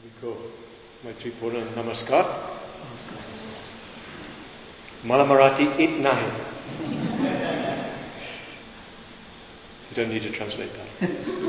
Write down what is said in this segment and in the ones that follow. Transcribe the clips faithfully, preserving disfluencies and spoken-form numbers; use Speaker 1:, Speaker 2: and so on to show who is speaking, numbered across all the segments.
Speaker 1: Iko मैत्रीपूर्ण नमस्कार. मला मराठी येत नाही. You don't need to translate that.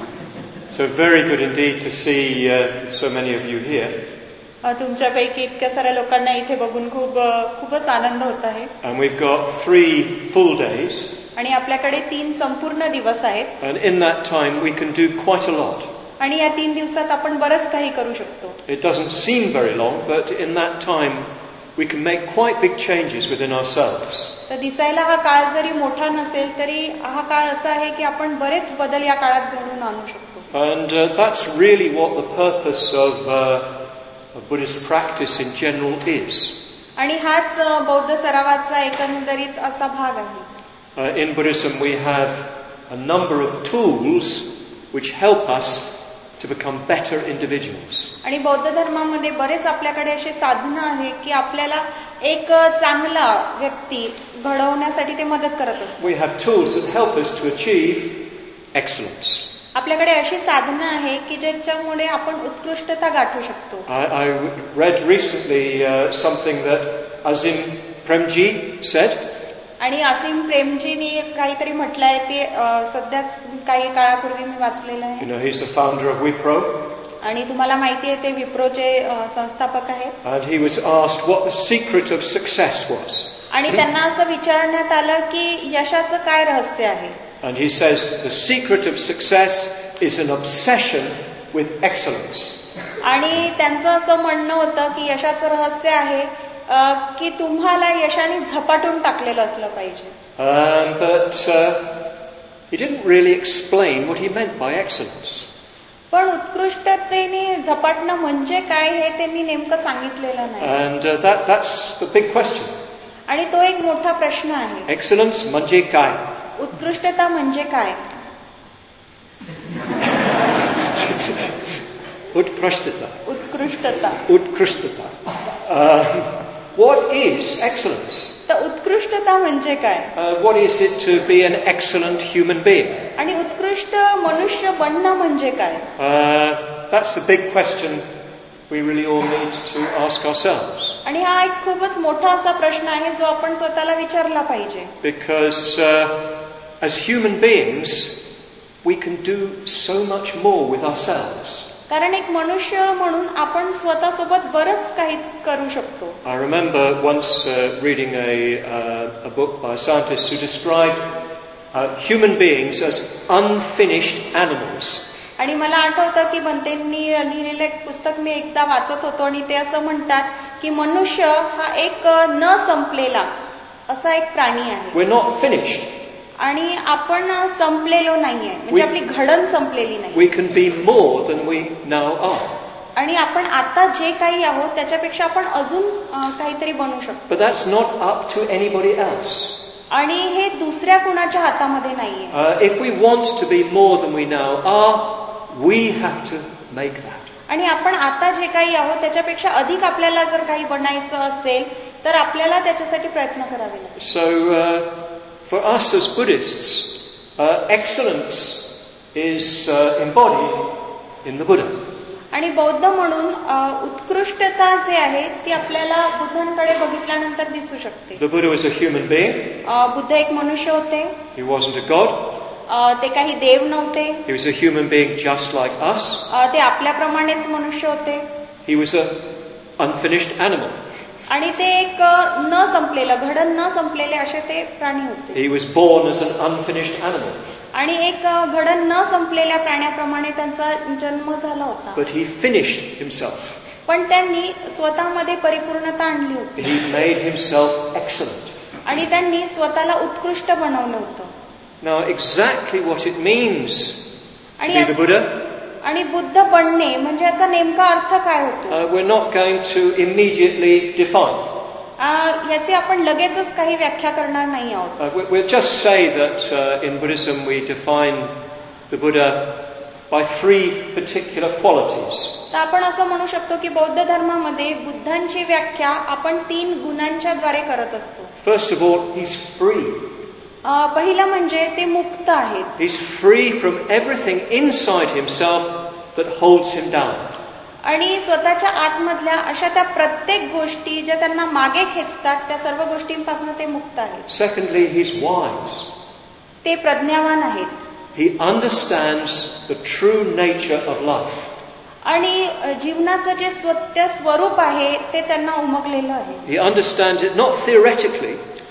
Speaker 1: So very good indeed to see uh, so many of you here.
Speaker 2: तुमच्यापैकी इतक्या साऱ्या लोकांना इथे बघून खूप खूपच आनंद होत आहे.
Speaker 1: And we've got three full days.
Speaker 2: आणि आपल्याकडे तीन संपूर्ण दिवस आहेत.
Speaker 1: And in that time we can do quite a lot.
Speaker 2: आणि या तीन दिवसात आपण बरंच काही करू शकतो.
Speaker 1: It doesn't seem very long, but in that time we can make quite big changes within ourselves.
Speaker 2: तर दिसायला हा काळ जरी मोठा नसेल तरी हा काळ असा आहे की आपण बरेच बदल या काळात घडवून आणू शकतो.
Speaker 1: And uh, that's really what the purpose of, uh, of Buddhist practice in general is.
Speaker 2: आणि हाच बौद्ध सरावाचा एकंदरीत असा भाग आहे.
Speaker 1: Uh, in Buddhism we have a number of tools which help us to become better individuals.
Speaker 2: आणि बौद्ध धर्मामध्ये बरेच आपल्याकडे असे साधनं आहे की आपल्याला एक चांगला व्यक्ती घडवण्यासाठी ते मदत करत असतात.
Speaker 1: We have tools that help us to achieve excellence.
Speaker 2: आपल्याकडे अशी साधनं आहे की ज्याच्यामुळे आपण उत्कृष्टता गाठू शकतो.
Speaker 1: I, I read recently uh, something that Azim Premji said.
Speaker 2: आणि असीम प्रेमजींनी काहीतरी म्हटलंय ते सध्याच काही काळापूर्वी मी वाचलेलं आहे.
Speaker 1: You know, he's the founder of Wipro.
Speaker 2: आणि तुम्हाला माहिती आहे ते विप्रोचे संस्थापक आहेत.
Speaker 1: And he was asked what the secret of success was.
Speaker 2: आणि त्यांना असं विचारण्यात आलं की यशाचं काय रहस्य आहे.
Speaker 1: And he says the secret of success is an obsession with excellence.
Speaker 2: आणि त्यांचं असं म्हणणं होतं की यशाचं रहस्य आहे की तुम्हाला यशाने झपाटून टाकलेलं असलं पाहिजे.
Speaker 1: Um, but uh, he didn't really explain what he meant by excellence.
Speaker 2: पण उत्कृष्टतेने झपाटणं म्हणजे काय हे त्यांनी नेमकं सांगितलेलं नाही.
Speaker 1: And uh, that that's the big question.
Speaker 2: आणि तो एक मोठा प्रश्न आहे.
Speaker 1: Excellence म्हणजे काय?
Speaker 2: उत्कृष्टता म्हणजे काय?
Speaker 1: उत्कृष्टता.
Speaker 2: उत्कृष्टता.
Speaker 1: उत्कृष्टता. Uh, What is excellence?
Speaker 2: तर उत्कृष्टता म्हणजे काय?
Speaker 1: Uh, what is it to be an excellent human being?
Speaker 2: आणि उत्कृष्ट मनुष्य बनणं म्हणजे काय?
Speaker 1: Uh, that's the big question we really all need to ask ourselves.
Speaker 2: आणि हा एक खूपच मोठा असा प्रश्न आहे जो आपण स्वतःला विचारला पाहिजे.
Speaker 1: Because uh, as human beings we can do so much more with ourselves.
Speaker 2: कारण एक मनुष्य म्हणून आपण स्वतःसोबत बरंच काही करू शकतो.
Speaker 1: I remember once uh, reading a, uh, a book by a scientist who described uh, human beings as unfinished animals.
Speaker 2: आणि मला आठवतं की बनतेंनी लिहिलेलं एक पुस्तक मी एकदा वाचत होतो आणि ते असं म्हणतात की मनुष्य हा एक न संपलेला असा एक प्राणी आहे.
Speaker 1: We're not finished.
Speaker 2: आणि आपण संपलेलो नाहीये म्हणजे आपली घडण संपलेली नाही.
Speaker 1: We can be more than we now are.
Speaker 2: आणि आपण आता जे काही आहोत त्याच्यापेक्षा आपण अजून काहीतरी बनू शकतो.
Speaker 1: But that's not up to anybody else.
Speaker 2: आणि हे दुसऱ्या कुणाच्या हातामध्ये नाहीये.
Speaker 1: Uh, if we want to be more than we now are, we have to make that.
Speaker 2: आणि आपण आता जे काही आहोत त्याच्यापेक्षा अधिक आपल्याला जर काही बनायचं असेल तर आपल्याला त्याच्यासाठी प्रयत्न करावे लागेल.
Speaker 1: So uh, for us as Buddhists, uh, excellence is uh, embodied in the Buddha.
Speaker 2: आणि बौद्ध म्हणून उत्कृष्टता जे आहे ती आपल्याला बुद्धांकडे बघितल्यानंतर दिसू शकते.
Speaker 1: The Buddha was a human being.
Speaker 2: Buddha एक मनुष्य होते.
Speaker 1: He wasn't a god.
Speaker 2: ते काही देव नव्हते.
Speaker 1: He was a human being just like us.
Speaker 2: ते आपल्याप्रमाणेच मनुष्य होते.
Speaker 1: He was an unfinished animal.
Speaker 2: आणि ते एक न संपलेलं घडण न संपलेले असे ते प्राणी होते.
Speaker 1: He was born as an unfinished animal.
Speaker 2: आणि एक घडण न संपलेल्या प्राण्याप्रमाणे त्यांचा जन्म झाला होता.
Speaker 1: But he finished himself.
Speaker 2: पण त्यांनी स्वतःमध्ये परिपूर्णता आणली होती.
Speaker 1: He made himself excellent.
Speaker 2: आणि त्यांनी स्वतःला उत्कृष्ट बनवलं होतं.
Speaker 1: Now exactly what it means to be the Buddha.
Speaker 2: आणि बुद्ध बनणे म्हणजे याचा नेमका अर्थ काय होतो?
Speaker 1: Uh, we're not going to immediately define.
Speaker 2: याची आपण लगेचच काही व्याख्या करणार नाही आहोत.
Speaker 1: Uh, we'll just say that uh, in Buddhism we define the Buddha by three particular qualities.
Speaker 2: तर आपण असं म्हणू शकतो की बौद्ध धर्मामध्ये बुद्धांची व्याख्या आपण तीन गुणांच्या द्वारे करत असतो.
Speaker 1: First of all, he's free.
Speaker 2: पहिलं म्हणजे ते मुक्त आहेत.
Speaker 1: He's free from everything inside himself that holds him down.
Speaker 2: आणि स्वतःच्या आतमधल्या अशा त्या प्रत्येक गोष्टी ज्या त्यांना मागे खेचतात त्या सर्व गोष्टींपासून ते मुक्त आहेत.
Speaker 1: Secondly, he's wise.
Speaker 2: ते प्रज्ञावान आहेत.
Speaker 1: He understands the true nature of life.
Speaker 2: आणि जीवनाचं जे सत्य स्वरूप आहे ते त्यांना उमगलेलं आहे.
Speaker 1: He understands it not theoretically.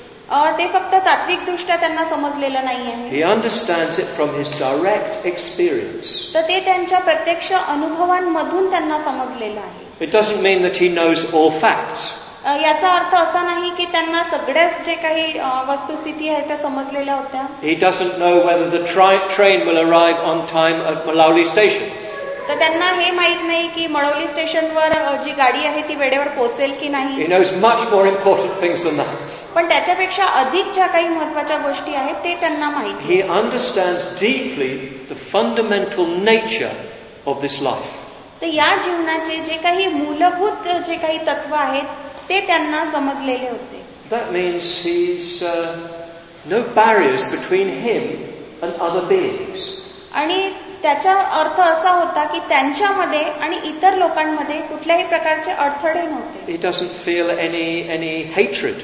Speaker 2: ते फक्त तात्विक दृष्ट्या त्यांना समजलेलं नाही आहे.
Speaker 1: He understands it from his direct experience.
Speaker 2: तर ते त्यांच्या प्रत्यक्ष अनुभवांमधून त्यांना समजलेलं आहे.
Speaker 1: It doesn't mean that he knows all facts.
Speaker 2: याचा अर्थ असा नाही की त्यांना सगळ्याच जे काही वस्तुस्थिती आहे त्या समजलेल्या होत्या.
Speaker 1: He doesn't know whether the tri- train will arrive on time at Malawi station.
Speaker 2: तर त्यांना हे माहित नाही की मळवली स्टेशनवर जी गाडी आहे ती वेळेवर पोहोचेल की नाही.
Speaker 1: He knows much more important things than that.
Speaker 2: पण त्याच्यापेक्षा अधिक ज्या काही महत्वाच्या गोष्टी आहेत ते त्यांना माहिती.
Speaker 1: He understands deeply the fundamental nature of this life.
Speaker 2: तर या जीवनाचे जे काही मूलभूत जे काही तत्व आहेत ते त्यांना समजलेले होते.
Speaker 1: That means he's uh, no barriers between him and other beings.
Speaker 2: आणि त्याचा अर्थ असा होता की त्यांच्यामध्ये आणि इतर लोकांमध्ये कुठल्याही प्रकारचे अडथळे नव्हते.
Speaker 1: He doesn't feel any any hatred.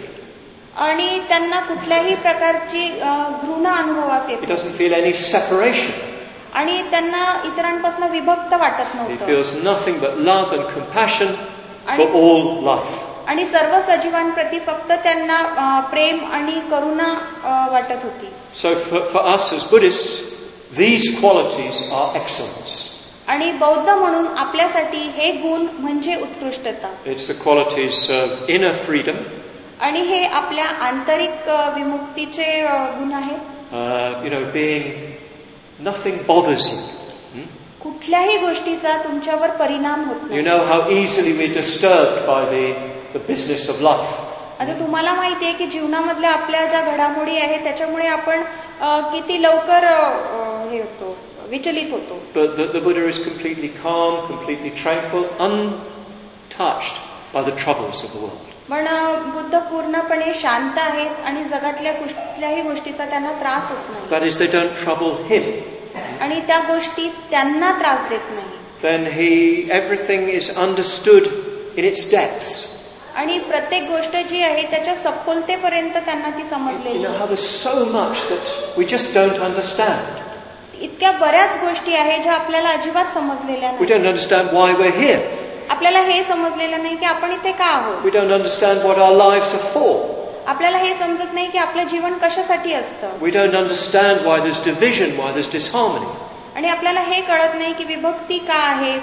Speaker 2: आणि त्यांना कुठल्याही प्रकारची घृणा अनुभवास येत.
Speaker 1: He doesn't feel any separation.
Speaker 2: आणि त्यांना इतरांपासून विभक्त वाटत नव्हतं.
Speaker 1: He feels nothing but love and compassion for all life.
Speaker 2: आणि सर्व सजीवांप्रती फक्त त्यांना प्रेम आणि करुणा वाटत होती.
Speaker 1: So for, for us as Buddhists, these qualities are excellence.
Speaker 2: आणि बौद्ध म्हणून आपल्यासाठी हे गुण म्हणजे उत्कृष्टता.
Speaker 1: It's the qualities of inner freedom.
Speaker 2: आणि हे आपल्या आंतरिक विमुक्तीचे गुण आहेत.
Speaker 1: Uh, you know, being nothing bothers you. Hmm?
Speaker 2: कुठल्याही गोष्टीचा तुमच्यावर परिणाम होत नाही.
Speaker 1: You know how easily we're disturbed by the the business of life.
Speaker 2: आता तुम्हाला माहिती आहे की जीवनामधल्या आपल्या ज्या घडामोडी आहेत त्याच्यामुळे आपण किती लवकर हे होतो, विचलित होतो.
Speaker 1: But the, the Buddha is completely calm, completely tranquil, untouched by the troubles of the world.
Speaker 2: पण बुद्ध पूर्णपणे शांत आहेत आणि जगातल्या कुठल्याही गोष्टीचा त्यांना त्रास होत नाही.
Speaker 1: That is, they don't trouble him.
Speaker 2: आणि त्या गोष्टी त्यांना त्रास देत नाही.
Speaker 1: Then he, everything is understood in its depths.
Speaker 2: आणि प्रत्येक गोष्ट जी आहे त्याच्या सखोलतेपर्यंत त्यांना ती समजलेली.
Speaker 1: You know how there's so much that we just don't understand.
Speaker 2: इतक्या बऱ्याच गोष्टी आहेत ज्या आपल्याला अजिबात समजलेल्या
Speaker 1: नाही. We don't understand why we're here.
Speaker 2: आपल्याला हे समजलेलं नाही की आपण इथे का आहोत.
Speaker 1: We don't understand what our lives are for.
Speaker 2: आपल्याला हे समजत नाही की आपलं जीवन कशासाठी असतं.
Speaker 1: We don't understand why there's division, why there's disharmony.
Speaker 2: आणि आपल्याला हे कळत नाही की विभक्ती का आहे,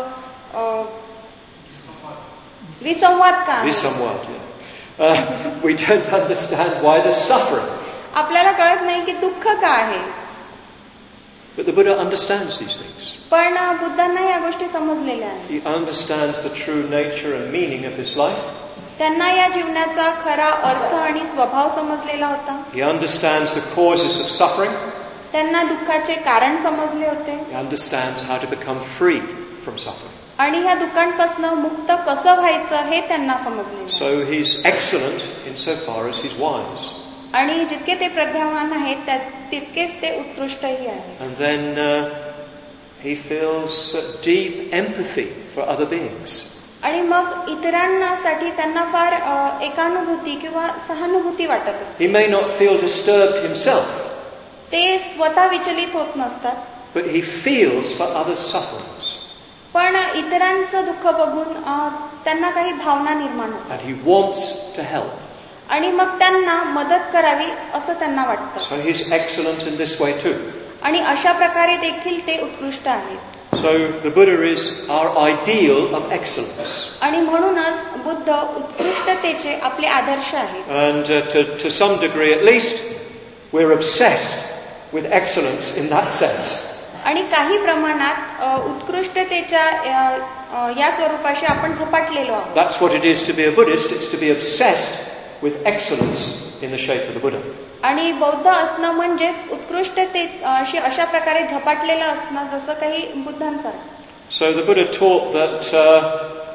Speaker 2: विसंवाद का आहे.
Speaker 1: विसंवाद, yeah. Uh, we don't understand why there's suffering.
Speaker 2: आपल्याला कळत नाही की दुःख का आहे.
Speaker 1: But the Buddha understands these things.
Speaker 2: पण बुद्धांना या गोष्टी समजलेल्या आहेत.
Speaker 1: He understands the true nature and meaning of this life.
Speaker 2: त्यांना या जीवनाचा खरा अर्थ आणि स्वभाव समजलेला होता.
Speaker 1: He understands the causes of suffering.
Speaker 2: त्यांना दुःखाचे कारण समजले होते.
Speaker 1: He understands how to become free from suffering.
Speaker 2: आणि ह्या दुःखांपासून मुक्त कसं व्हायचं हे त्यांना समजले.
Speaker 1: So he's excellent insofar as he's wise.
Speaker 2: आणि जितके ते प्रज्ञावान आहेत तितकेच ते उत्कृष्टही आहेत.
Speaker 1: And then uh, he feels deep empathy for other beings.
Speaker 2: आणि मग इतरांसाठी त्यांना फार एकानुभूती किंवा सहानुभूती वाटत असते.
Speaker 1: He may not feel disturbed himself.
Speaker 2: ते स्वतः विचलित होत नसतात.
Speaker 1: But he feels for others' sufferings.
Speaker 2: पण इतरांचं दुःख बघून त्यांना काही भावना निर्माण होतात.
Speaker 1: And he wants to help.
Speaker 2: आणि मग त्यांना मदत करावी असं त्यांना वाटतं.
Speaker 1: So he's excellent in this way too.
Speaker 2: आणि अशा प्रकारे देखील ते उत्कृष्ट आहेत.
Speaker 1: So the Buddha is our ideal of excellence.
Speaker 2: आणि म्हणूनच बुद्ध उत्कृष्टतेचे आपले आदर्श आहेत.
Speaker 1: And uh, to, to some degree at least, we're obsessed with excellence in that sense.
Speaker 2: आणि काही प्रमाणात उत्कृष्टतेच्या या स्वरूपाशी आपण झपाटलेलो आहोत.
Speaker 1: That's what it is to be a Buddhist. It's to be obsessed with excellence in the shape of the Buddha.
Speaker 2: आणि बौद्ध असणं म्हणजेच उत्कृष्टते अशा प्रकारे झपाटलेलं असणं जसं काही बुद्धांसारखं.
Speaker 1: So the Buddha taught that uh,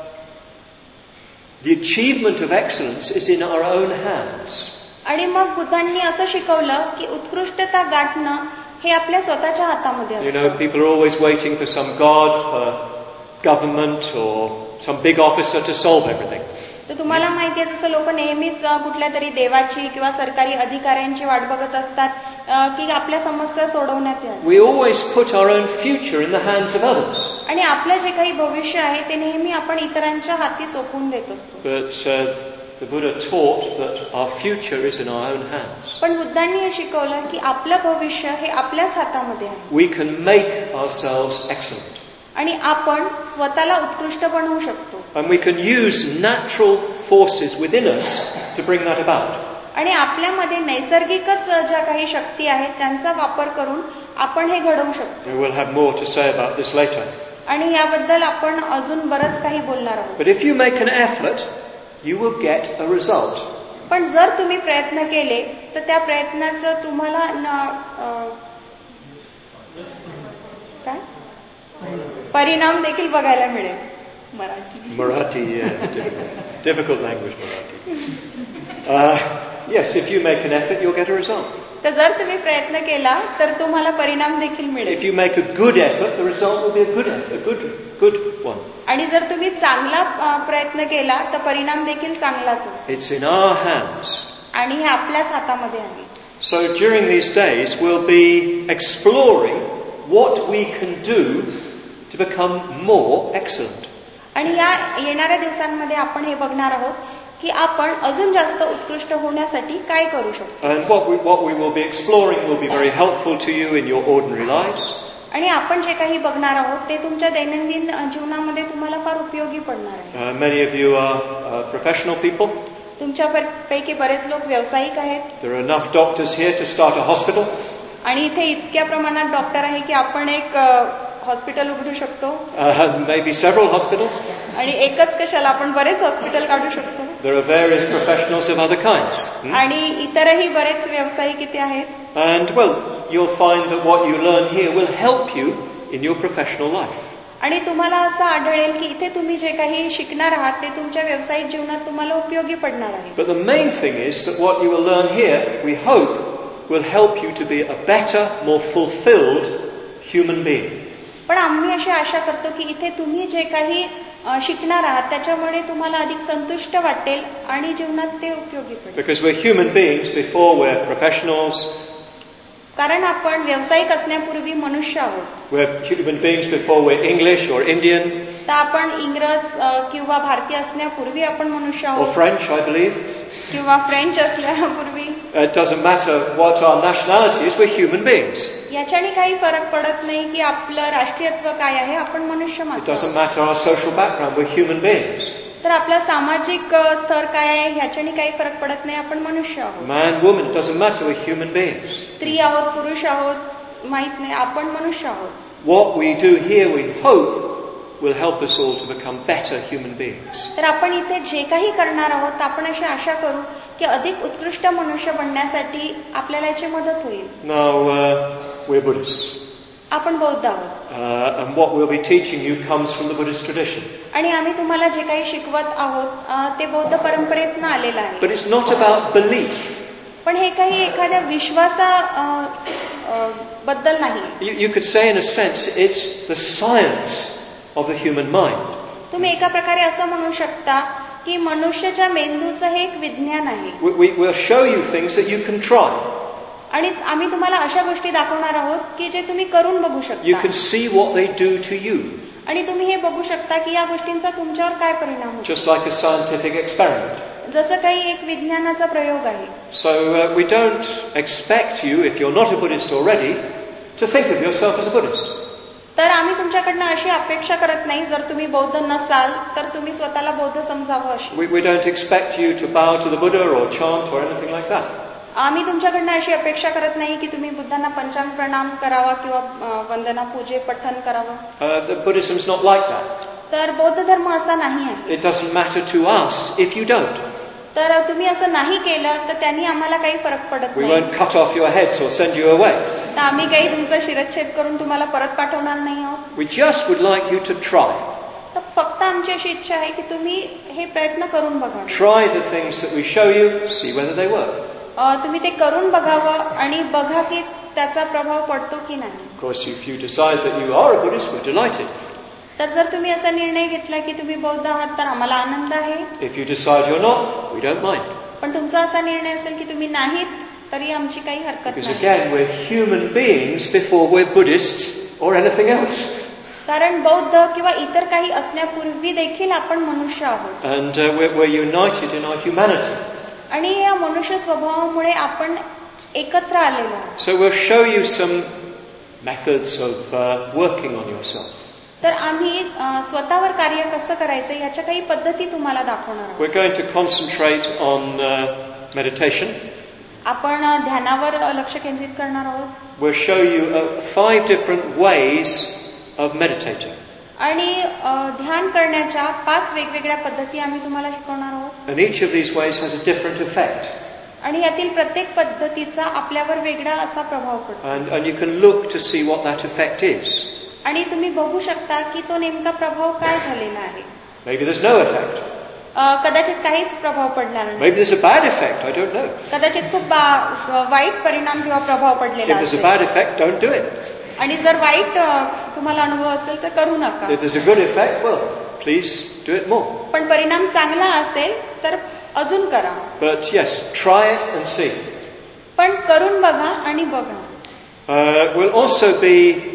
Speaker 1: the achievement of excellence is in our own hands.
Speaker 2: आणि मग बुद्धांनी असं शिकवलं की उत्कृष्टता गाठणं हे आपल्या स्वतःच्या हातामध्ये असतं.
Speaker 1: You know, people are always waiting for some god, for government or some big officer to solve everything.
Speaker 2: तर तुम्हाला माहिती आहे जसं लोक नेहमीच कुठल्या तरी देवाची किंवा सरकारी अधिकाऱ्यांची वाट बघत असतात की आपल्या समस्या सोडवण्यात याव्यात.
Speaker 1: We always put our own future in the hands of others.
Speaker 2: आणि आपलं जे काही भविष्य आहे ते नेहमी आपण इतरांच्या हाती सोपवून देत असतो.
Speaker 1: But uh, the Buddha taught that our future is in our own hands.
Speaker 2: पण बुद्धांनी हे शिकवलं की आपलं भविष्य हे आपल्याच हातामध्ये आहे.
Speaker 1: We can make ourselves excellent.
Speaker 2: आणि आपण स्वतःला उत्कृष्ट बनवू शकतो.
Speaker 1: And we can use natural forces within us to bring that about.
Speaker 2: आणि आपल्यामध्ये नैसर्गिकच ज्या काही शक्ती आहेत त्यांचा वापर करून आपण हे घडवू शकतो.
Speaker 1: We will have more to say about this later.
Speaker 2: आणि याबद्दल आपण अजून बरंच काही बोलणार आहोत.
Speaker 1: But if you make an effort, you will get a result.
Speaker 2: पण जर तुम्ही प्रयत्न केले तर त्या प्रयत्नाचं तुम्हाला काय परिणाम देखील बघायला मिळेल. Marathi
Speaker 1: Marathi, yeah, difficult, difficult language, Marathi. Uh, yes, if you make an effort, you'll get a result.
Speaker 2: तर जर तुम्ही प्रयत्न केला तर तुम्हाला परिणाम देखील मिळेल.
Speaker 1: If you make a good effort, the result will be a good effort, a good, good one.
Speaker 2: आणि जर तुम्ही चांगला प्रयत्न केला तर परिणाम देखील चांगलाच असेल.
Speaker 1: It's in our hands.
Speaker 2: आणि हे आपल्याच हातामध्ये आहे.
Speaker 1: So during these days, we'll be exploring what we can do to become more excellent.
Speaker 2: आणि या येणाऱ्या दिवसांमध्ये आपण हे बघणार आहोत की आपण अजून जास्त उत्कृष्ट होण्यासाठी काय करू शकतो.
Speaker 1: And what we, what we will be exploring will be very helpful to you in your ordinary lives.
Speaker 2: आणि आपण जे काही बघणार आहोत ते तुमच्या दैनंदिन जीवनामध्ये तुम्हाला फार उपयोगी पडणार आहे.
Speaker 1: Uh, many of you are uh, professional people.
Speaker 2: तुमच्यापैकी बरेच लोक व्यावसायिक आहेत.
Speaker 1: There are enough doctors here to start a hospital.
Speaker 2: आणि इथे इतक्या प्रमाणात डॉक्टर आहे की आपण एक हॉस्पिटल उघडू शकतो.
Speaker 1: Uh, maybe several hospitals.
Speaker 2: आणि एकच कशाला आपण बरेच हॉस्पिटल काढू शकतो.
Speaker 1: There are various professionals of other kinds. Hmm?
Speaker 2: आणि इतरही बरेच व्यावसायिक इथे आहेत.
Speaker 1: And well, you'll find that what you learn here will help you in your professional life.
Speaker 2: आणि तुम्हाला असं आढळेल की इथे तुम्ही जे काही शिकणार आहात ते तुमच्या व्यावसायिक जीवनात तुम्हाला उपयोगी पडणार आहे.
Speaker 1: But the main thing is that what you will learn here, we hope, will help you to be a better, more fulfilled human being.
Speaker 2: पण आम्ही अशी आशा करतो की इथे तुम्ही जे काही शिकणार आहात त्याच्यामुळे तुम्हाला अधिक संतुष्ट वाटेल आणि जीवनात ते उपयोगी पडेल.
Speaker 1: Because we're human beings before we're professionals.
Speaker 2: कारण आपण व्यावसायिक असण्यापूर्वी मनुष्य आहोत.
Speaker 1: We're human beings before we're English or Indian.
Speaker 2: तर आपण इंग्रज किंवा भारतीय असण्यापूर्वी आपण मनुष्य
Speaker 1: Or
Speaker 2: आहोत.
Speaker 1: French, I believe.
Speaker 2: किंवा फ्रेंच असण्यापूर्वी.
Speaker 1: It doesn't matter what our nationality is, we're human beings.
Speaker 2: याच्याने काही फरक पडत नाही की आपलं राष्ट्रीयत्व काय आहे, आपण मनुष्य
Speaker 1: It
Speaker 2: मात्र.
Speaker 1: doesn't matter our social background, we're human beings.
Speaker 2: तर आपला सामाजिक स्तर काय आहे ह्याच्याने काही फरक पडत नाही, आपण मनुष्य आहोत.
Speaker 1: Man, woman, it doesn't matter, we're human beings.
Speaker 2: स्त्री आहोत, पुरुष आहोत, माहित नाही, आपण मनुष्य आहोत.
Speaker 1: What we do here, we hope, will help us all to become better human beings.
Speaker 2: तर आपण इथे जे काही करणार आहोत आपण अशी आशा करू की अधिक उत्कृष्ट मनुष्य बनण्यासाठी आपल्याला याची मदत होईल.
Speaker 1: Now, uh, we're Buddhists.
Speaker 2: आपण बौद्ध आहोत.
Speaker 1: Uh, and what we'll be teaching you comes from the Buddhist tradition.
Speaker 2: आणि आम्ही तुम्हाला जे काही शिकवत आहोत ते बौद्ध परंपरेतून आलेलं आहे.
Speaker 1: But it's not about belief.
Speaker 2: पण हे काही एखाद्या विश्वासा बद्दल नाही.
Speaker 1: You, you could say in a sense it's the science of the human mind.
Speaker 2: तुम्ही एका प्रकारे असं म्हणू शकता की मनुष्याच्या मेंदूचं हे एक विज्ञान आहे.
Speaker 1: We, we, we'll show you things that you can try.
Speaker 2: आणि आम्ही तुम्हाला अशा गोष्टी दाखवणार आहोत की जे तुम्ही करून बघू
Speaker 1: You
Speaker 2: शकता.
Speaker 1: can see what they do to you.
Speaker 2: आणि तुम्ही हे बघू शकता की या गोष्टींचा तुमच्यावर काय परिणाम होतो.
Speaker 1: Just like a scientific experiment.
Speaker 2: जसं काही एक विज्ञानाचा प्रयोग आहे.
Speaker 1: So uh, we don't expect you, if you're not a Buddhist already, to think of yourself as a Buddhist.
Speaker 2: तर आम्ही तुमच्याकडनं अशी अपेक्षा करत नाही जर तुम्ही बौद्ध नसाल तर तुम्ही स्वतःला बौद्ध समजावं अशी.
Speaker 1: We, we don't expect you to bow to the Buddha or chant or anything like that.
Speaker 2: आम्ही तुमच्याकडनं अशी अपेक्षा करत नाही की तुम्ही बुद्धांना पंचांग प्रणाम करावा किंवा वंदना पूजे पठण करावं.
Speaker 1: Uh, the Buddhism's not like that.
Speaker 2: तर बौद्ध धर्म असा नाही आहे.
Speaker 1: It doesn't matter to us if you don't.
Speaker 2: तर तुम्ही असं नाही केलं तर त्यांनी आम्हाला काही फरक पडत
Speaker 1: We
Speaker 2: नाही.
Speaker 1: won't cut off your heads or send you away.
Speaker 2: तर आम्ही काही तुमचा शिरच्छेद करून तुम्हाला परत पाठवणार नाही आहोत.
Speaker 1: We just would like you to try.
Speaker 2: तर फक्त आमची अशी इच्छा आहे की तुम्ही हे प्रयत्न करून बघा.
Speaker 1: Try the things that we show you, see whether they work.
Speaker 2: तुम्ही ते करून बघावं आणि बघा की त्याचा प्रभाव पडतो की नाही.
Speaker 1: Of course, if you decide that you are a Buddhist, we're delighted.
Speaker 2: तर जर तुम्ही असा निर्णय घेतला की तुम्ही बौद्ध आहात तर आम्हाला आनंद आहे.
Speaker 1: If you decide you're not, we don't mind.
Speaker 2: पण तुमचा असा निर्णय असेल की तुम्ही नाहीत तरी आमची काही हरकत
Speaker 1: Because
Speaker 2: नाही.
Speaker 1: again, we're human beings before we're Buddhists or anything else.
Speaker 2: कारण बौद्ध किंवा इतर काही असण्यापूर्वी देखील आपण मनुष्य आहोत.
Speaker 1: And uh, we're, we're united in our humanity.
Speaker 2: आणि या मनुष्य स्वभावामुळे आपण एकत्र आलेलो आहोत.
Speaker 1: So we'll show you some methods of uh, working on yourself.
Speaker 2: तर आम्ही अ, स्वतःवर कार्य कसं करायचं याच्या काही पद्धती तुम्हाला दाखवणार आहोत.
Speaker 1: We're going to concentrate on uh, meditation.
Speaker 2: आपण अ, ध्यानावर अ, लक्ष केंद्रित करणार आहोत.
Speaker 1: We'll show you uh, five different ways of meditating.
Speaker 2: आणि अ, ध्यान करण्याच्या पाच वेगवेगळ्या पद्धती आम्ही तुम्हाला शिकवणार आहोत.
Speaker 1: And each of these ways has a different effect.
Speaker 2: आणि यातील प्रत्येक पद्धतीचा आपल्यावर वेगळा असा प्रभाव पडतो.
Speaker 1: And, and you can look to see what that effect is.
Speaker 2: आणि तुम्ही बघू शकता की तो नेमका प्रभाव काय झालेला आहे.
Speaker 1: Maybe there's no effect.
Speaker 2: अ, कदाचित काहीच प्रभाव पडणार नाही.
Speaker 1: Maybe there's a bad effect, I don't know.
Speaker 2: कदाचित खूप बा- वाईट परिणाम किंवा प्रभाव
Speaker 1: If
Speaker 2: पडलेला
Speaker 1: there's a
Speaker 2: असेल.
Speaker 1: bad effect, don't do it.
Speaker 2: आणि जर वाईट अ, तुम्हाला अनुभव असेल तर करू नका.
Speaker 1: If there's a good effect, well, please do it more.
Speaker 2: पण परिणाम चांगला असेल तर अजून करा.
Speaker 1: But yes, try it and see.
Speaker 2: पण करून बघा आणि बघा.
Speaker 1: Uh, we'll also be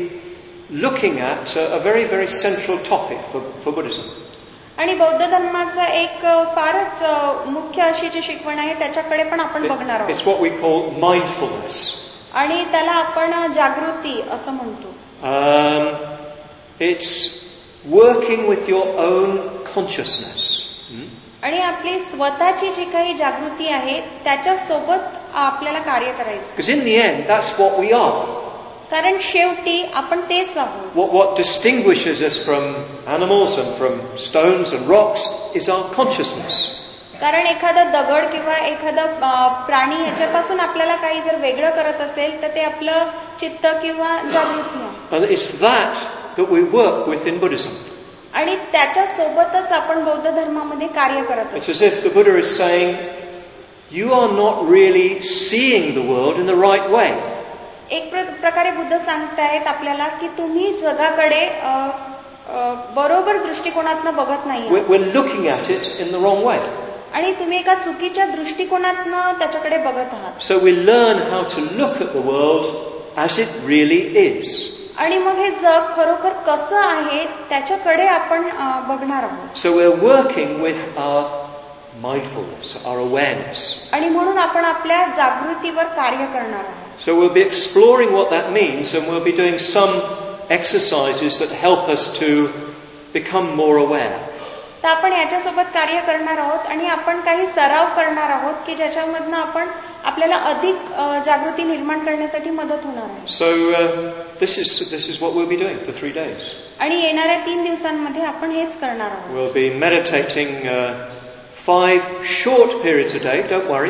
Speaker 1: looking at a, a very, very central topic for, for Buddhism.
Speaker 2: आणि बौद्ध धर्माचा एक अ, फारच अ, मुख्य अशी जी शिकवण आहे त्याच्याकडे पण आपण बघणार
Speaker 1: It, it's
Speaker 2: आहोत.
Speaker 1: what we call mindfulness.
Speaker 2: आणि त्याला आपण अ, जागृती असं म्हणतो.
Speaker 1: Um, it's working with your own consciousness. Hmm?
Speaker 2: आणि आपली स्वतःची जी काही जागृती आहे त्याच्या सोबत आपल्याला कार्य करायचं.
Speaker 1: Because in the end, that's what we are.
Speaker 2: कारण शेवटी आपण तेच आहोत.
Speaker 1: What, what distinguishes us from animals and from stones and rocks is our consciousness.
Speaker 2: कारण एखादा दगड किंवा एखादा अ, प्राणी याच्यापासून आपल्याला काही जर वेगळं करत असेल तर ते आपलं चित्त किंवा जागृती आहे.
Speaker 1: And it's that that we work with in Buddhism.
Speaker 2: आणि त्याच्या सोबतच आपण बौद्ध धर्मामध्ये कार्य करत
Speaker 1: It's
Speaker 2: असतो.
Speaker 1: as if the Buddha is saying, you are not really seeing the world in the right way.
Speaker 2: एक प्र- प्रकारे बुद्ध सांगतायत आपल्याला की तुम्ही जगाकडे अ, अ, बरोबर दृष्टिकोनातनं बघत नाही.
Speaker 1: We're, we're looking at it in the wrong way.
Speaker 2: आणि तुम्ही एका चुकीच्या दृष्टिकोनातनं त्याच्याकडे बघत आहात.
Speaker 1: So we learn how to look at the world as it really is.
Speaker 2: आणि मग हे जग खरोखर कसं आहे त्याच्याकडे आपण अ, बघणार आहोत.
Speaker 1: So we're working with our mindfulness, our awareness.
Speaker 2: आणि म्हणून आपण आपल्या जागृतीवर कार्य करणार आहोत.
Speaker 1: So we'll be exploring what that means, and we'll be doing some exercises that help us to become more aware.
Speaker 2: तर आपण याच्यासोबत कार्य करणार आहोत आणि आपण काही सराव करणार आहोत की ज्याच्यामधनं आपण आपल्याला अधिक अ, जागृती निर्माण करण्यासाठी मदत होणार आहे.
Speaker 1: So uh, this is this is what we'll be doing for three days.
Speaker 2: आणि येणाऱ्या तीन दिवसांमध्ये आपण हेच करणार आहोत.
Speaker 1: We'll be meditating uh, five short periods a day. Don't worry.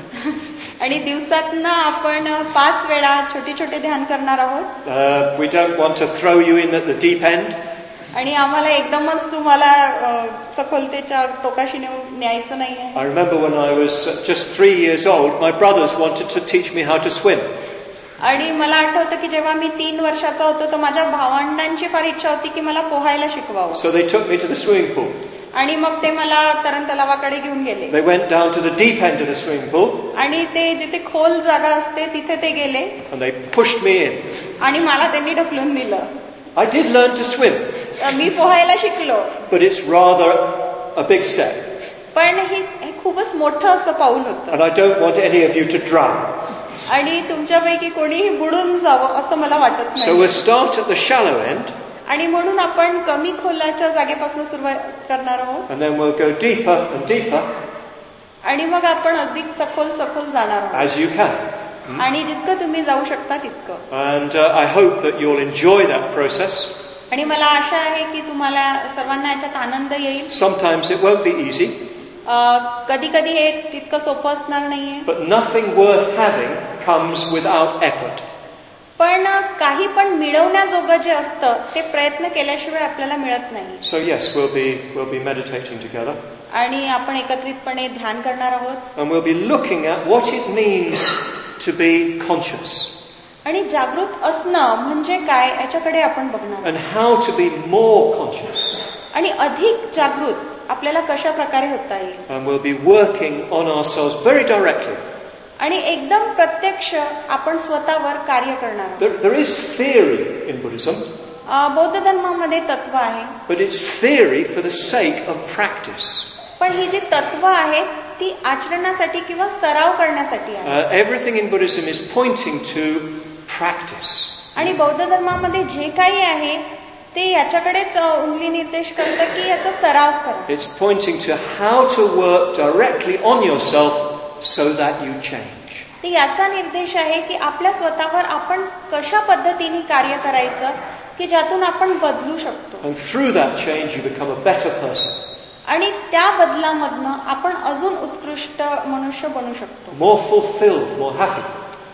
Speaker 2: आणि दिवसातनं आपण अ, पाच वेळा छोटे छोटे ध्यान करणार आहोत.
Speaker 1: Uh, we don't want to throw you in at the deep end.
Speaker 2: आणि आम्हाला एकदमच तुम्हाला अ, सखोलतेच्या टोकाशी नेऊन न्यायचं नाही आहे.
Speaker 1: I remember when I was just three years old, my brothers wanted to teach me how to swim.
Speaker 2: आणि मला आठवतं की जेव्हा मी तीन वर्षाचा होतो तर माझ्या भावंडांची फार इच्छा होती की मला पोहायला शिकवावं.
Speaker 1: So they took me to the swimming pool.
Speaker 2: आणि मग ते मला तरण तलावाकडे घेऊन गेले.
Speaker 1: They went down to the deep end of the swimming pool
Speaker 2: आणि ते जिथे खोल जागा असते तिथे ते गेले
Speaker 1: and they pushed me in.
Speaker 2: आणि मला त्यांनी ढकलून दिलं.
Speaker 1: I did learn to swim,
Speaker 2: मी पोहायला शिकलो.
Speaker 1: but it's rather a big step.
Speaker 2: पण हे हे खूपच मोठं असं पाऊल होतं.
Speaker 1: And I don't want any of you to drown.
Speaker 2: आणि तुमच्यापैकी कोणीही बुडून जावं असं मला वाटत
Speaker 1: So
Speaker 2: नाही.
Speaker 1: we'll start at the shallow end
Speaker 2: आणि म्हणून आपण कमी खोलाच्या जागेपासून सुरुवात करणार आहोत.
Speaker 1: and then we'll go deeper and deeper
Speaker 2: आणि मग आपण अधिक सखोल सखोल जाणार आहोत.
Speaker 1: as you can.
Speaker 2: आणि जितकं तुम्ही जाऊ शकता तितकं.
Speaker 1: And uh, I hope that you'll enjoy that process.
Speaker 2: आणि मला आशा आहे की तुम्हाला सर्वांना याच्यात आनंद येईल.
Speaker 1: Sometimes it won't be easy,
Speaker 2: कधी कधी हे तितकं सोपं असणार नाहीये.
Speaker 1: but nothing worth having comes without effort.
Speaker 2: पण काही पण मिळवण्याजोगं जे असतं ते प्रयत्न केल्याशिवाय आपल्याला मिळत नाही.
Speaker 1: So yes, we'll be we'll be meditating together,
Speaker 2: आणि आपण एकत्रितपणे ध्यान करणार आहोत.
Speaker 1: and we'll be looking at what it means to be conscious.
Speaker 2: आणि जागृत असणं म्हणजे काय याच्याकडे आपण बघणार
Speaker 1: and how to be more conscious.
Speaker 2: आणि अधिक जागृत आपल्याला कशा प्रकारे होता येईल.
Speaker 1: And we'll be working on ourselves very directly.
Speaker 2: आणि एकदम प्रत्यक्ष आपण स्वतःवर कार्य करणार आहोत.
Speaker 1: There, there is theory in Buddhism,
Speaker 2: बौद्ध धर्मामध्ये तत्व आहे,
Speaker 1: but it's theory for the sake of practice.
Speaker 2: पण ही जी तत्व आहेत ती आचरणासाठी किंवा सराव करण्यासाठी आहे.
Speaker 1: Uh, everything in Buddhism is pointing to practice.
Speaker 2: आणि बौद्ध धर्मामध्ये जे काही आहे ते याच्याकडेच उंगली निर्देश करतं की याचा सराव करा.
Speaker 1: It's pointing to how to work directly on yourself so that you change.
Speaker 2: ते याचा निर्देश आहे की आपल्या स्वतःवर आपण कशा पद्धतीने कार्य करायचं की ज्यातून आपण बदलू शकतो.
Speaker 1: And through that change you become a better person.
Speaker 2: आणि त्या बदलामधनं आपण अजून उत्कृष्ट मनुष्य बनू शकतो.
Speaker 1: More fulfilled, more happy.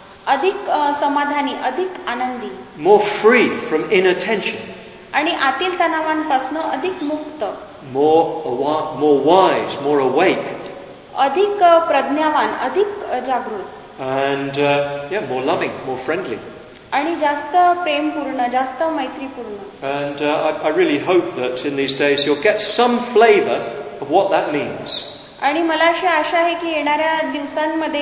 Speaker 2: अधिक समाधानी, अधिक आनंदी.
Speaker 1: More free from inner tension.
Speaker 2: आणि आतील तणावांपासून अधिक मुक्त.
Speaker 1: More, more wise, more awake.
Speaker 2: अधिक प्रज्ञावान, अधिक जागृत.
Speaker 1: And uh, yeah, more loving, more friendly.
Speaker 2: आणि जास्त प्रेमपूर्ण, जास्त मैत्रीपूर्ण.
Speaker 1: And uh, I, I really hope that in these days you'll get some flavour of what that means.
Speaker 2: आणि मला अशी आशा आहे की येणाऱ्या दिवसांमध्ये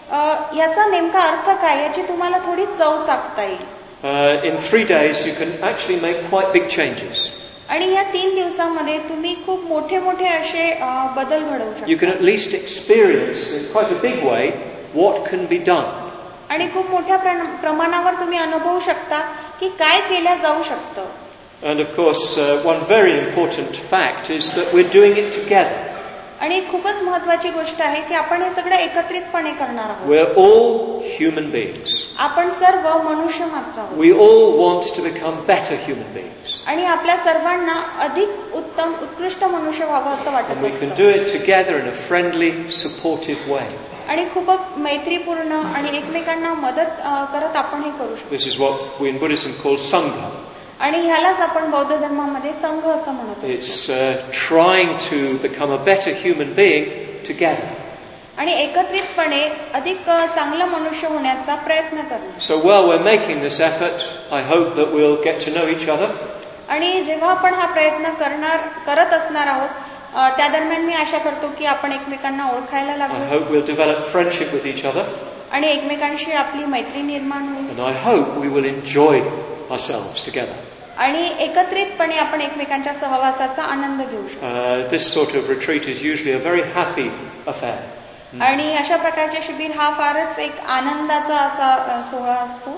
Speaker 2: याचा नेमका अर्थ काय याची तुम्हाला थोडी चव चाखता येईल.
Speaker 1: Uh, in three days you can actually make quite big changes.
Speaker 2: आणि या तीन दिवसांमध्ये तुम्ही खूप मोठे मोठे असे बदल घडवू शकता.
Speaker 1: You can at least experience in quite a big way what can be done.
Speaker 2: आणि खूप मोठ्या प्रमाणावर तुम्ही अनुभवू शकता की काय केल्या जाऊ शकतं.
Speaker 1: And of course uh, one very important fact is that we're doing it together.
Speaker 2: आणि खूपच महत्त्वाची गोष्ट आहे की आपण हे सगळं एकत्रितपणे करणार आहोत.
Speaker 1: We're all human beings.
Speaker 2: आपण सर्व मनुष्य मात्र आहोत.
Speaker 1: We all want to become better human beings.
Speaker 2: आणि आपल्या सर्वांना अधिक उत्तम उत्कृष्ट मनुष्य व्हावं असं वाटत
Speaker 1: And we can
Speaker 2: असतं.
Speaker 1: do it together in a friendly, supportive way.
Speaker 2: आणि खूप मैत्रीपूर्ण आणि एकमेकांना मदत करत आपण हे करू शकतो.
Speaker 1: This is what we in Buddhism call sangha.
Speaker 2: आणि ह्यालाच आपण बौद्ध धर्मामध्ये संघ असं म्हणतो.
Speaker 1: It's uh, trying to become a better human being together.
Speaker 2: आणि एकत्रितपणे अधिक चांगलं मनुष्य होण्याचा प्रयत्न करणं.
Speaker 1: So while we're making this effort, I hope that we'll get to know each other.
Speaker 2: आणि जेव्हा आपण हा प्रयत्न करणार करत असणार आहोत त्या दरम्यान मी आशा करतो की आपण एकमेकांना ओळखायला
Speaker 1: I
Speaker 2: लागू.
Speaker 1: hope we'll develop friendship with each other.
Speaker 2: आणि एकमेकांशी आपली मैत्री निर्माण होईल.
Speaker 1: And I hope we will enjoy ourselves together.
Speaker 2: आणि एकत्रितपणे आपण एकमेकांच्या सहवासाचा आनंद घेऊ शकतो.
Speaker 1: Uh, this sort of retreat is usually a very happy affair.
Speaker 2: आणि अशा प्रकारचे शिबिर हा फारच एक आनंदाचा असा सोहळा असतो.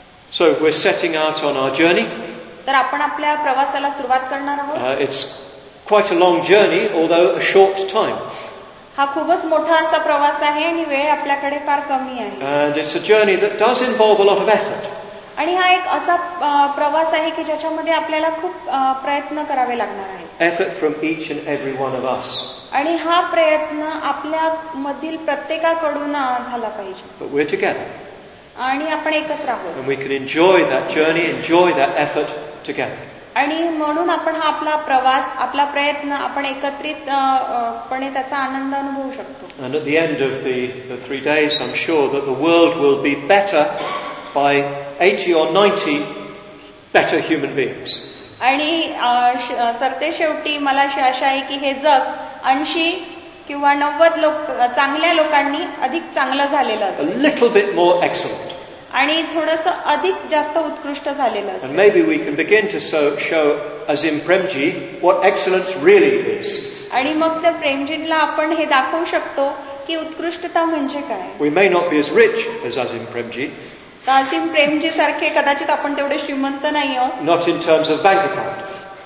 Speaker 1: So we're setting out on our journey.
Speaker 2: तर आपण आपल्या प्रवासाला सुरुवात करणार आहोत.
Speaker 1: Uh, it's quite a long journey, although a short time.
Speaker 2: हा खूपच मोठा असा प्रवास आहे आणि वेळ आपल्याकडे फार कमी आहे.
Speaker 1: And it's a journey that does involve a lot of effort.
Speaker 2: आणि हा एक असा प्रवास आहे की ज्याच्यामध्ये आपल्याला खूप प्रयत्न करावे लागणार आहे.
Speaker 1: Effort from each and every one of us.
Speaker 2: आणि हा प्रयत्न आपल्या मधील प्रत्येकाकडून झाला पाहिजे.
Speaker 1: But we're together.
Speaker 2: आणि आपण एकत्र आहोत.
Speaker 1: And we can enjoy that journey, enjoy that effort together.
Speaker 2: आणि म्हणून आपण हा आपला प्रवास, आपला प्रयत्न आपण एकत्रितपणे त्याचा आनंद अनुभवू शकतो.
Speaker 1: And at the end of the, the three days, I'm sure that the world will be better by eighty or ninety better human beings.
Speaker 2: आणि सरते शेवटी मला अशी आशा आहे की हे जग ऐंशी किंवा नव्वद लोक चांगल्या लोकांनी अधिक चांगलं झालेलं
Speaker 1: A
Speaker 2: असेल.
Speaker 1: little bit more excellent.
Speaker 2: आणि थोडंसं अधिक जास्त उत्कृष्ट झालेलं
Speaker 1: And
Speaker 2: असेल.
Speaker 1: maybe we can begin to so, show Azim Premji what excellence really is.
Speaker 2: आणि मग त्या प्रेमजींना आपण हे दाखवू शकतो की उत्कृष्टता म्हणजे काय.
Speaker 1: We may not be as rich as Azim Premji.
Speaker 2: असीम प्रेमजी सारखे कदाचित आपण तेवढे श्रीमंत नाही आहोत.
Speaker 1: Not in terms of bank account.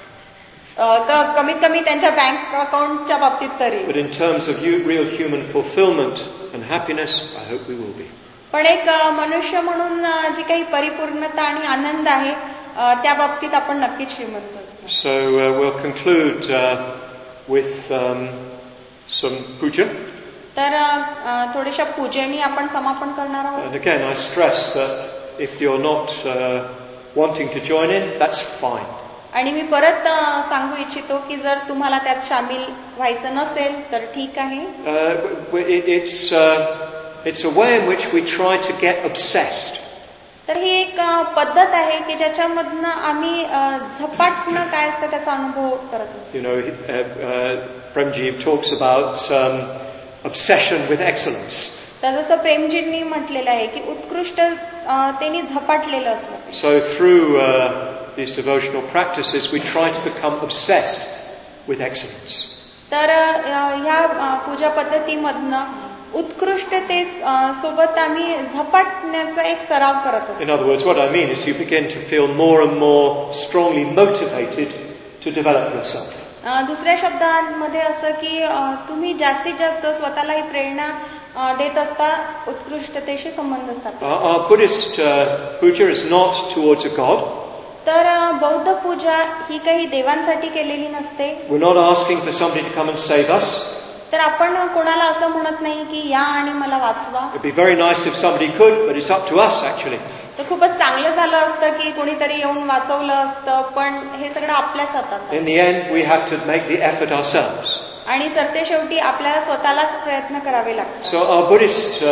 Speaker 2: कमीत कमी त्यांच्या बँक अकाउंटच्या बाबतीत तरी.
Speaker 1: But in terms of you, real human fulfillment and happiness, I hope we will be.
Speaker 2: पण एक मनुष्य म्हणून जी काही परिपूर्णता आणि आनंद आहे त्या बाबतीत आपण नक्कीच श्रीमंत असतो.
Speaker 1: So uh, we'll conclude uh, with um, some puja.
Speaker 2: तर थोड्याशा पूजेनी आपण समापन करणार आहोत.
Speaker 1: And again, I stress that if you're not uh, wanting to join in, that's fine.
Speaker 2: आणि मी परत सांगू इच्छितो की जर तुम्हाला त्यात सामील व्हायचं नसेल तर ठीक आहे.
Speaker 1: Uh, it, it's uh, it's a way in which we try to get obsessed.
Speaker 2: तर ही एक अ, पद्धत आहे की ज्याच्यामधनं आम्ही अ, झपाटणं काय असतं त्याचा अनुभव करत असतो.
Speaker 1: You know, uh, uh, Premjiv talks about um, obsession with excellence.
Speaker 2: तर जसं प्रेमजींनी म्हटलेलं आहे की उत्कृष्ट अ, त्यांनी झपाटलेलं असतं.
Speaker 1: So through uh, these devotional practices, we try to become obsessed with excellence.
Speaker 2: तर अ, ह्या अ, पूजा पद्धतीमधनं उत्कृष्टते अ, सोबत आम्ही झपाटण्याचा एक सराव करत असतो.
Speaker 1: In other words, what I mean is you begin to feel more and more strongly motivated to develop yourself.
Speaker 2: अ, दुसऱ्या शब्दांमध्ये असं की अ, तुम्ही जास्तीत जास्त स्वतःला ही प्रेरणा अ, देत असता उत्कृष्टतेशी संबंध असतात.
Speaker 1: Our, our Buddhist uh, puja is not towards a god.
Speaker 2: तर अ, बौद्ध पूजा ही काही देवांसाठी केलेली नसते.
Speaker 1: We're not asking for somebody to come and save us.
Speaker 2: तर आपण कोणाला असं म्हणत नाही की या आणि मला वाचवा.
Speaker 1: It'd be very nice if somebody could, but it's up to us actually.
Speaker 2: तर खूपच चांगलं झालं असतं की कोणीतरी येऊन वाचवलं असतं, पण हे सगळं आपल्याच हातात आहे.
Speaker 1: In the end, we have to make the effort ourselves.
Speaker 2: आणि सरते शेवटी आपल्याला स्वतःलाच प्रयत्न करावे लागतात.
Speaker 1: So our Buddhist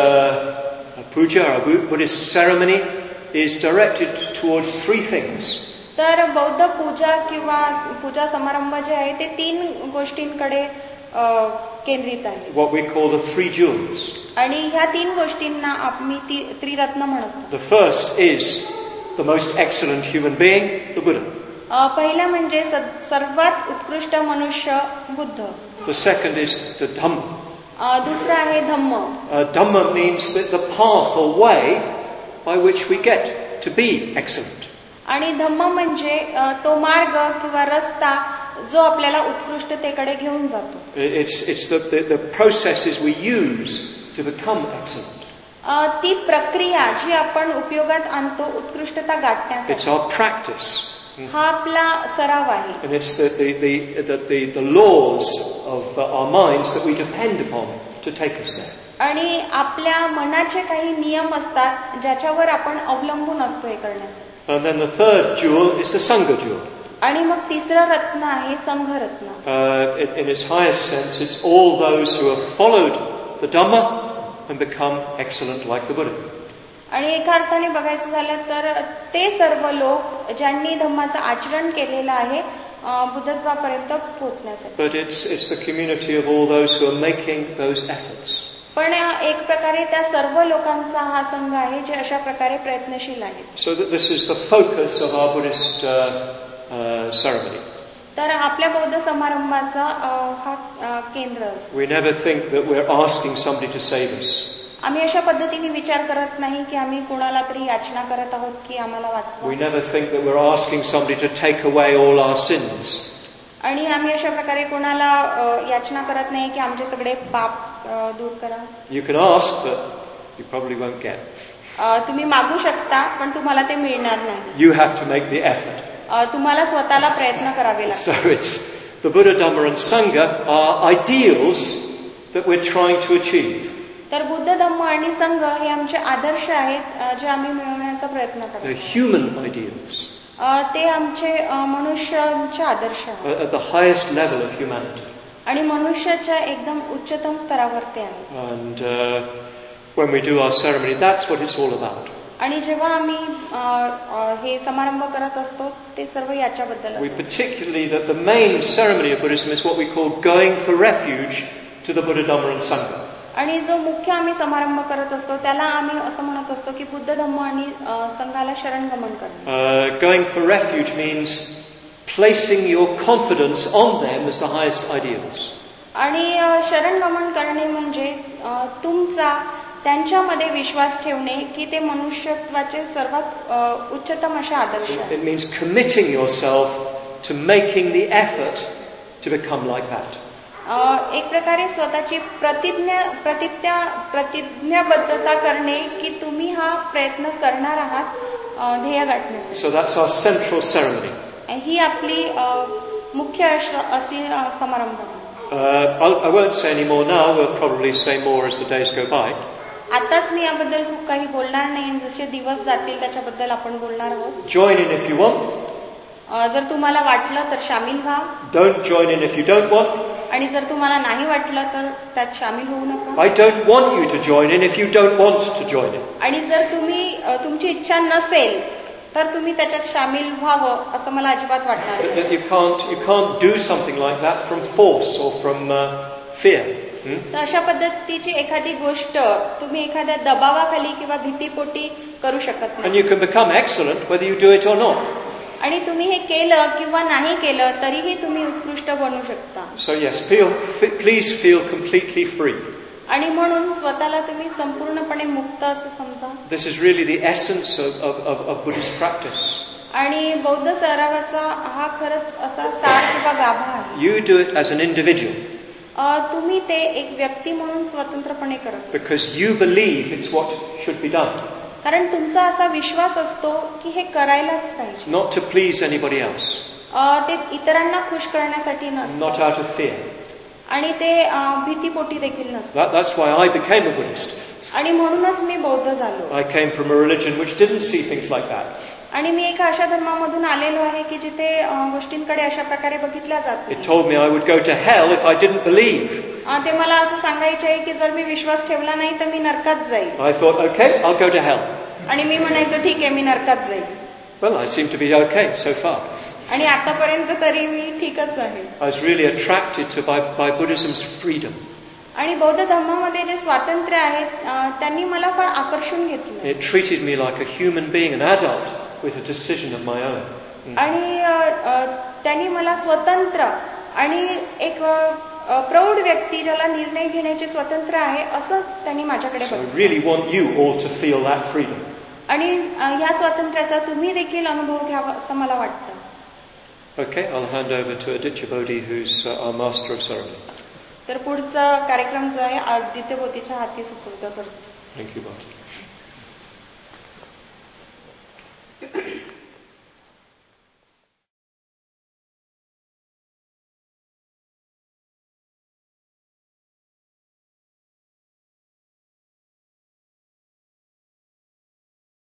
Speaker 1: uh, puja, our Bu- Buddhist ceremony is directed towards three things.
Speaker 2: तर बौद्ध पूजा किंवा पूजा समारंभ जे आहे ते तीन गोष्टींकडे अ, केंद्रित आहे.
Speaker 1: What we call the three jewels.
Speaker 2: आणि ह्या तीन गोष्टींना आम्ही ती त्रिरत्न म्हणतो.
Speaker 1: The first is the most excellent human being, the Buddha.
Speaker 2: अ, पहिलं म्हणजे स- सर्वात उत्कृष्ट मनुष्य Buddha.
Speaker 1: The second is the Dhamma.
Speaker 2: अ, दुसरं आहे धम्म.
Speaker 1: Uh, Dhamma means that the path or way by which we get to be excellent.
Speaker 2: आणि धम्म म्हणजे अ, तो मार्ग किंवा रस्ता जो आपल्याला उत्कृष्टतेकडे घेऊन जातो.
Speaker 1: It's, it's the, the, the processes we use to become excellent.
Speaker 2: अ, ती प्रक्रिया जी आपण उपयोगात आणतो उत्कृष्टता
Speaker 1: It's
Speaker 2: गाठण्यासाठी,
Speaker 1: our practice.
Speaker 2: हा आपला सराव आहे.
Speaker 1: And it's the, the, the, the, the, the laws of uh, our minds that we depend upon to take us there.
Speaker 2: आणि आपल्या मनाचे काही नियम असतात ज्याच्यावर आपण अवलंबून असतो हे करण्यासाठी.
Speaker 1: And then the third jewel is the Sangha jewel.
Speaker 2: आणि मग तिसरं रत्न आहे संघरत्न.
Speaker 1: Uh, in, in its highest sense, it's all those who have followed the Dhamma and become excellent like the Buddha.
Speaker 2: आणि एका अर्थाने बघायचं झालं तर ते सर्व लोक ज्यांनी धम्माचं आचरण केलेलं आहे अ, बुद्धत्वापर्यंत पोहोचण्यासाठी.
Speaker 1: But it's, it's the community of all those who are making those efforts.
Speaker 2: पण एक प्रकारे त्या सर्व लोकांचा हा संघ आहे जे अशा प्रकारे प्रयत्नशील आहेत.
Speaker 1: So that this is the focus of our Buddhist uh, uh, ceremony.
Speaker 2: तर आपल्या बौद्ध समारंभाचा अ, हा अ, केंद्र असतो.
Speaker 1: We never think that we're asking somebody to save us.
Speaker 2: आम्ही अशा पद्धतीने विचार करत नाही की आम्ही कोणाला तरी याचना करत आहोत की आम्हाला वाचवा.
Speaker 1: We never think that we're asking somebody to take away all our sins.
Speaker 2: आणि आम्ही अशा प्रकारे कोणाला अ, याचना करत नाही की आमचे सगळे पाप अ, दूर करा.
Speaker 1: You can ask, but you probably won't get.
Speaker 2: अ, तुम्ही मागू शकता पण तुम्हाला ते मिळणार नाही.
Speaker 1: You have to make the effort.
Speaker 2: अ, तुम्हाला स्वतःला प्रयत्न करावे
Speaker 1: So
Speaker 2: लागतात.
Speaker 1: it's the Buddha, Dhamma and Sangha are ideals that we're trying to achieve.
Speaker 2: तर बुद्ध धम्म आणि संघ हे आमचे आदर्श आहेत अ, जे आम्ही मिळवण्याचा प्रयत्न
Speaker 1: They're
Speaker 2: करतो.
Speaker 1: human ideals
Speaker 2: अ, ते आमचे अ, मनुष्यांचे आदर्श आहेत
Speaker 1: at the highest level of humanity.
Speaker 2: आणि मनुष्याच्या एकदम उच्चतम स्तरावर ते आहेत.
Speaker 1: And uh, when we do our ceremony, that's what it's all about.
Speaker 2: आणि जेव्हा आम्ही अ, अ, हे समारंभ करत असतो ते सर्व याच्याबद्दल
Speaker 1: We
Speaker 2: असतं.
Speaker 1: particularly, that the main ceremony of Buddhism is what we call going for refuge to the Buddha, Dhamma and Sangha.
Speaker 2: आणि जो मुख्य आम्ही समारंभ करत असतो त्याला आम्ही असं म्हणत असतो की बुद्ध धम्म आणि अ, संघाला शरणगमन करणं.
Speaker 1: Uh, going for refuge means placing your confidence on them as the highest ideals.
Speaker 2: आणि अ, शरणगमन करणे म्हणजे अ, तुमचा त्यांच्यामध्ये विश्वास ठेवणे की ते मनुष्यत्वाचे सर्वात अ, उच्चतम असे आदर्श आहेत.
Speaker 1: It means committing yourself to making the effort to become like that.
Speaker 2: अ, एक प्रकारे स्वतःची प्रतिज्ञा प्रतिज्ञा प्रतिज्ञाबद्धता करणे की तुम्ही हा प्रयत्न करणार आहात अ, ध्येय गाठण्यासाठी.
Speaker 1: So that's our central ceremony.
Speaker 2: ही आपली अ, मुख्य अश- अशी अ, समारंभ आहे.
Speaker 1: Uh, I'll, I won't say any more now. We'll probably say more as the days go by.
Speaker 2: आताच मी याबद्दल खूप काही बोलणार नाही. जसे दिवस जातील त्याच्याबद्दल आपण बोलणार आहोत.
Speaker 1: Join in if you want.
Speaker 2: अ, जर तुम्हाला वाटलं तर सामील व्हा.
Speaker 1: Don't join in if you don't want.
Speaker 2: आणि जर तुम्हाला नाही वाटलं तर त्यात सामील होऊ नका.
Speaker 1: I don't want you to join in if you don't want to join in.
Speaker 2: आणि जर तुम्ही अ, तुमची इच्छा नसेल तर तुम्ही त्याच्यात सामील व्हावं असं मला अजिबात वाटणार
Speaker 1: That,
Speaker 2: नाही.
Speaker 1: that you can't you can't do something like that from force or from uh, fear. Hmm?
Speaker 2: तर अशा पद्धतीची एखादी गोष्ट तुम्ही एखाद्या दबावाखाली किंवा भीतीपोटी करू शकत
Speaker 1: And
Speaker 2: नाही.
Speaker 1: you can become excellent whether you do it or not.
Speaker 2: आणि तुम्ही हे केलं किंवा नाही केलं तरीही तुम्ही उत्कृष्ट बनू शकता.
Speaker 1: So yes, feel, f- please feel completely free.
Speaker 2: आणि म्हणून स्वतःला तुम्ही संपूर्णपणे मुक्त असं समजा.
Speaker 1: This is really the essence of, of, of, of Buddhist practice.
Speaker 2: आणि बौद्ध सरावाचा हा खरंच असा सार किंवा गाभा आहे.
Speaker 1: You do it as an individual
Speaker 2: अ, तुम्ही ते एक व्यक्ती म्हणून स्वतंत्रपणे करत
Speaker 1: because you believe it's what should be done,
Speaker 2: कारण तुमचा असा विश्वास असतो की हे करायलाच पाहिजे.
Speaker 1: not to please anybody else,
Speaker 2: अ, ते इतरांना खुश करण्यासाठी नसतं
Speaker 1: not out of fear.
Speaker 2: आणि ते अ, भीतीपोटी देखील नसतं.
Speaker 1: That, that's why I became a Buddhist.
Speaker 2: आणि म्हणूनच मी बौद्ध झालो.
Speaker 1: I came from a religion which didn't see things like that.
Speaker 2: आणि मी एका अशा धर्मामधून आलेलो आहे की जिथे अ, गोष्टींकडे अशा प्रकारे बघितल्या जात
Speaker 1: It
Speaker 2: नाही.
Speaker 1: told me I would go to hell if I didn't believe.
Speaker 2: अ, ते मला असं सांगायचे आहे की जर मी विश्वास ठेवला नाही तर मी नरकात जाईल.
Speaker 1: I thought, okay, I'll go to hell.
Speaker 2: आणि मी म्हणायचो ठीक आहे मी नरकात जाईल.
Speaker 1: Well, I seem to be okay so far.
Speaker 2: आणि आतापर्यंत तरी मी ठीकच आहे.
Speaker 1: I was really attracted to by, by Buddhism's freedom.
Speaker 2: आणि बौद्ध धर्मामध्ये जे स्वातंत्र्य आहे अ, त्यांनी मला फार आकर्षून घेतलं.
Speaker 1: It treated me like a human being, an adult, with a decision of my own. Mm.
Speaker 2: आणि अ, अ, त्यांनी मला स्वतंत्र आणि एक अ, अ, प्रौढ व्यक्ती ज्याला निर्णय घेण्याचे स्वतंत्र आहे असं त्यांनी माझ्याकडे
Speaker 1: So I
Speaker 2: बघितलं.
Speaker 1: really want you all to feel that freedom.
Speaker 2: आणि अ, ह्या स्वातंत्र्याचा तुम्ही देखील अनुभव घ्यावा असं मला वाटतं.
Speaker 1: Okay, I'll hand over to Aditya Bodhi, who's uh, our master of ceremony.
Speaker 2: तर पुढचा कार्यक्रम जो आहे आदित्य बोधीच्या हाती सुपूर्द करतो.
Speaker 1: Thank you, Bodhi.